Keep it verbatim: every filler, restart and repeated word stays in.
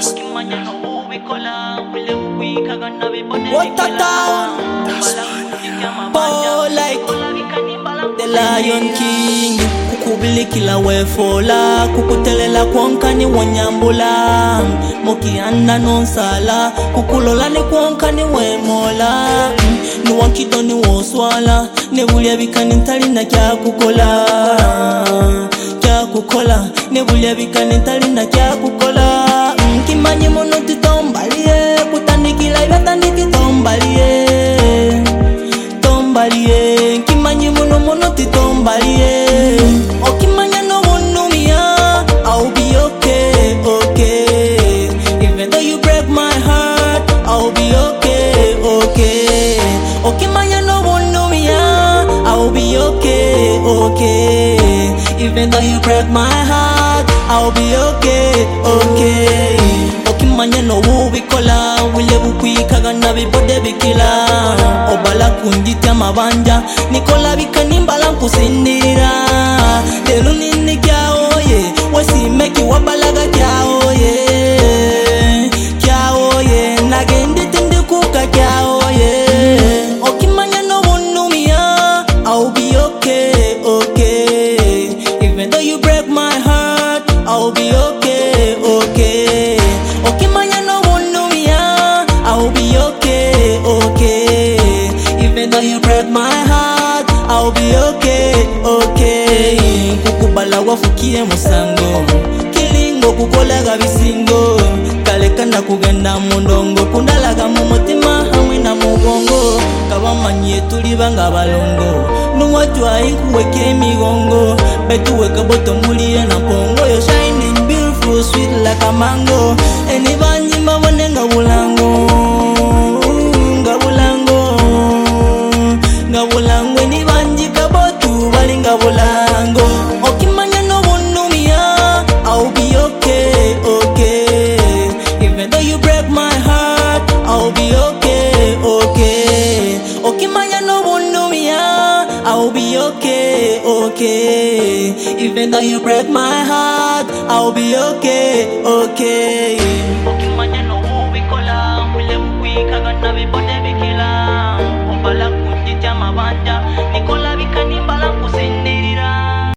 What a town! Paul like the Lion King. Kukubili kila wefola, kukutelela kwanka ni wanyambula. Mokianda nonsala, kukulola ni kwanka ni wemola. Ni wankido ni woswala, nebulia bikani ntali na kya kukola. Kya kukola, nebulia bikani ntali na kya kukola. Kimanye mono titombalie, kutandikila ibatandiki tombalie. Tombalie, kimanye mono mono titombalie. Okimanya no wonumia, I'll be okay, okay. Even though you break my heart, I'll be okay, okay. Okimanya no wonumia, I'll be okay, okay. Even though you break my heart, I'll be okay, okay. Okimanya no wubikola, wile bukwikaga na bibode bikila. Obala kunditi amabanja, nikola bikanimbala nkusindira. Lelu nini kya oye, wesi meki wabalaga kya oye. Kya oye, nagendi tindi kuka kya oye. Okimanya no wunumia, I'll be okay, okay. Even though you break my heart, I'll be okay, okay. Okimanya no wunumia, I'll be okay, okay. Even though you break my heart, I'll be okay, okay. Kukubala wafukie musango, kilingo kukolega bisingo. Kaleka na kugenda mundongo, kundalaga mu mutima hamwe na mugongo. Kabamanye tuli banga balongo, nuwajwa inkuweke emigongo. Betuweka boto muliye na pongo. You're shining beautiful, sweet like a mango. Enibanyi mabone nga bulango, nga bulango, nga bulango. Enibanyi kabotu bali nga bulango. Okimanya no wunumia, I'll be okay, okay. Even though you break my heart, I'll be okay, okay. Okimanya no wunumia, I'll be okay, okay. Even though you break my heart, I'll be okay, okay. Okimanya no wubikola, wile bukwikaga na bibode bikila. Obala kunditi amabanja,